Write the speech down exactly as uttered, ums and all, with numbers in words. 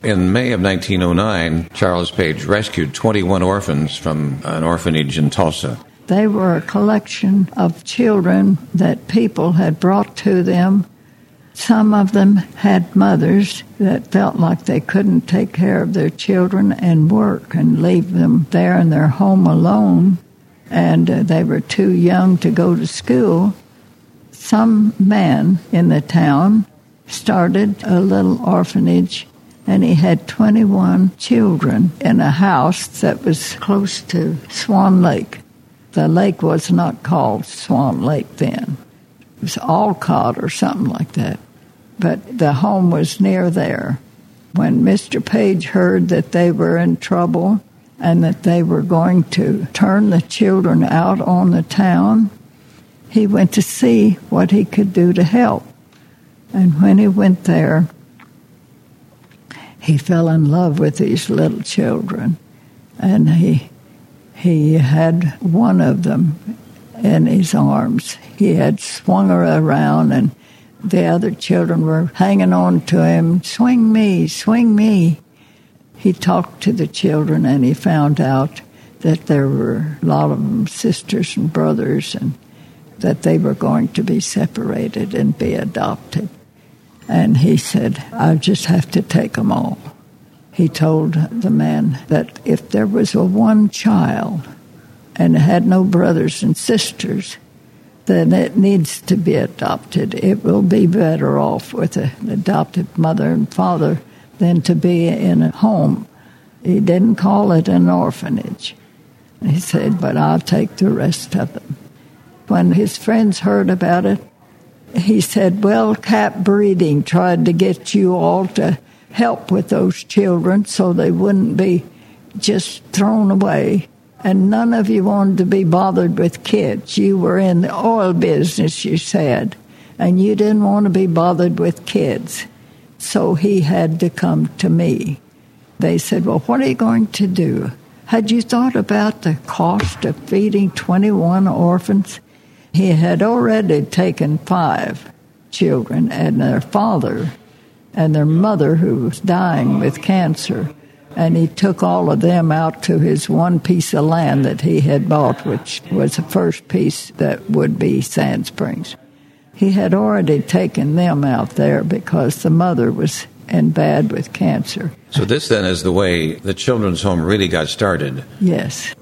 In May of nineteen oh nine, Charles Page rescued twenty-one orphans from an orphanage in Tulsa. They were a collection of children that people had brought to them. Some of them had mothers that felt like they couldn't take care of their children and work and leave them there in their home alone, and uh, they were too young to go to school. Some man in the town started a little orphanage, and he had twenty-one children in a house that was close to Swan Lake. The lake was not called Swan Lake then. It was Alcott or something like that. But the home was near there. When Mister Page heard that they were in trouble and that they were going to turn the children out on the town, he went to see what he could do to help. And when he went there, he fell in love with these little children. And he he had one of them in his arms. He had swung her around, and the other children were hanging on to him. Swing me, swing me. He talked to the children, and he found out that there were a lot of them sisters and brothers, and that they were going to be separated and be adopted. And he said, I just have to take them all. He told the man that if there was a one child and had no brothers and sisters, then it needs to be adopted. It will be better off with an adopted mother and father than to be in a home. He didn't call it an orphanage. He said, but I'll take the rest of them. When his friends heard about it, he said, well, Cap Breeding tried to get you all to help with those children so they wouldn't be just thrown away. And none of you wanted to be bothered with kids. You were in the oil business, you said, and you didn't want to be bothered with kids. So he had to come to me. They said, well, what are you going to do? Had you thought about the cost of feeding twenty-one orphans? He had already taken five children and their father and their mother, who was dying with cancer. And he took all of them out to his one piece of land that he had bought, which was the first piece that would be Sand Springs. He had already taken them out there because the mother was in bad with cancer. So this then is the way the children's home really got started. Yes.